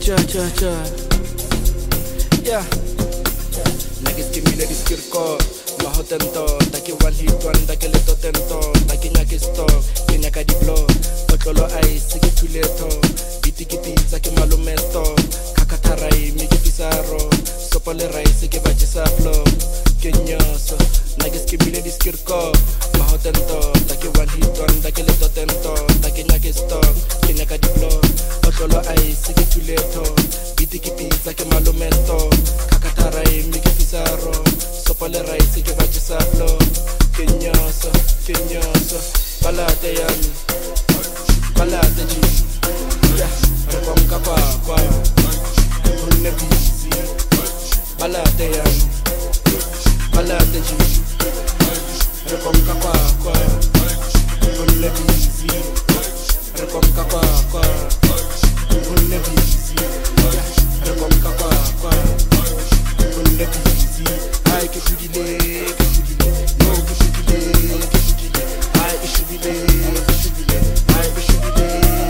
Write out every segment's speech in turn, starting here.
cha. Yeah. Nagiskimile diskirko. Mahotento. Taki one hit one. Taki leto tento. Taki nyakisto. Kenyaka di blow. Otolo ay sigi tuleto. Biti kiti zaki malumesto. Kakatarai migi pisaro. Sopole rai sigi bachisa flow. Kenyoso. Nagiskimile diskirko. Mahotento. Taki one hit one. Taki leto tento. Taki nyakisto. Kenyaka di blow. Otolo ay sigi tuleto. Biti kiti zaki malumesto. Kakatarai migi pisaro. Sopole rai sigi bachisa flow. Kenyoso. Balate yami. Balate ji. Yeah. Rekonka kwa. Kunne busy. Balate yami. Balate ji. Rekonka kwa. Kunne busy. Rekonka kwa. Kunne busy. Yeah. Rekonka kwa. Kunne busy. Ay que shudile. No que shudile. Ay que shudile. Ay que shudile.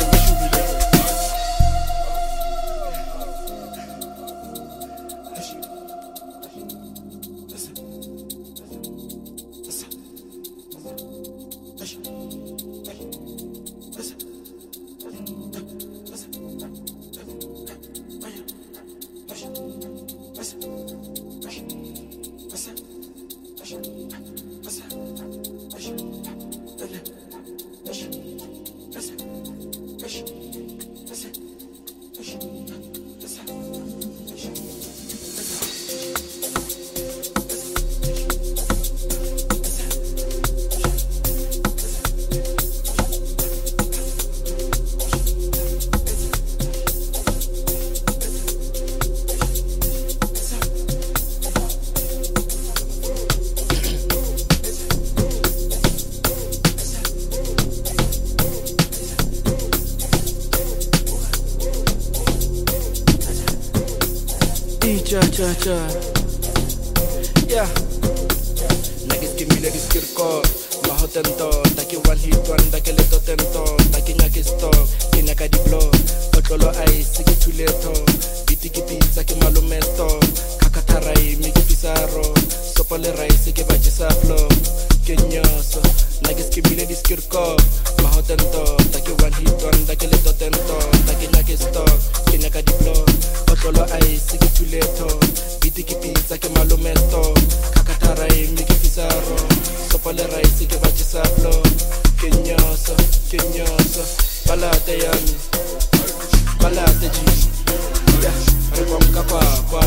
Cha. Yeah. Nagiskimile diskirko. Mahotento. Taki one hit one. Taki leto tento. Taki nyakisto. Kenyaka di blow. Otolo ay sigi tuleto. Biti kiti zaki malumesto. Kakatarai migi pisaro. Sopole rai sigi bachisa flow. Kenyoso. Nagiskimile diskirko. Mahotento. Taki one hit one. Taki leto tento. Taki nyakisto. Kenyaka di blow. Otolo ay sigi tuleto. Biti kiti zaki malumesto. Kakatarai migi pisaro. Sopole rai sigi bachisa flow. Kenyoso. Balate yami. Balate ji. Yeah. Rekonka kwa.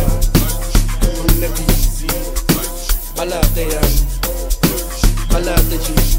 Kunne busy. Balate yami. Balate ji.